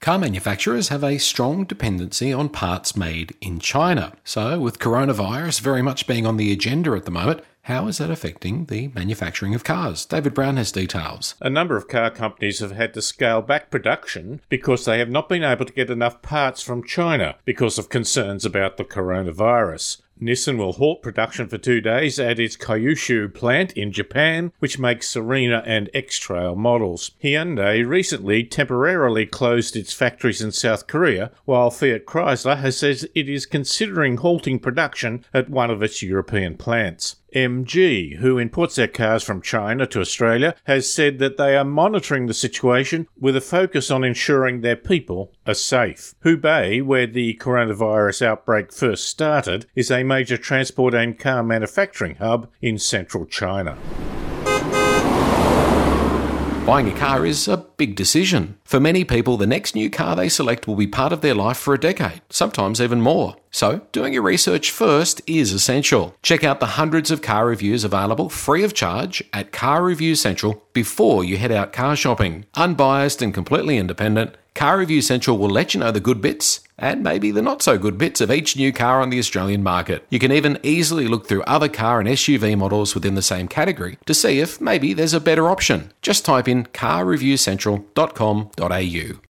Car manufacturers have a strong dependency on parts made in China. So, with coronavirus very much being on the agenda at the moment, how is that affecting the manufacturing of cars? David Brown has details. A number of car companies have had to scale back production because they have not been able to get enough parts from China because of concerns about the coronavirus. Nissan will halt production for 2 days at its Kyushu plant in Japan, which makes Serena and X-Trail models. Hyundai recently temporarily closed its factories in South Korea, while Fiat Chrysler has said it is considering halting production at one of its European plants. MG, who imports their cars from China to Australia, has said that they are monitoring the situation with a focus on ensuring their people are safe. Hubei, where the coronavirus outbreak first started, is a major transport and car manufacturing hub in central China. Buying a car is a big decision. For many people, the next new car they select will be part of their life for a decade, sometimes even more. So, doing your research first is essential. Check out the hundreds of car reviews available free of charge at Car Review Central before you head out car shopping. Unbiased and completely independent, Car Review Central will let you know the good bits and maybe the not so good bits of each new car on the Australian market. You can even easily look through other car and SUV models within the same category to see if maybe there's a better option. Just type in carreviewcentral.com.au.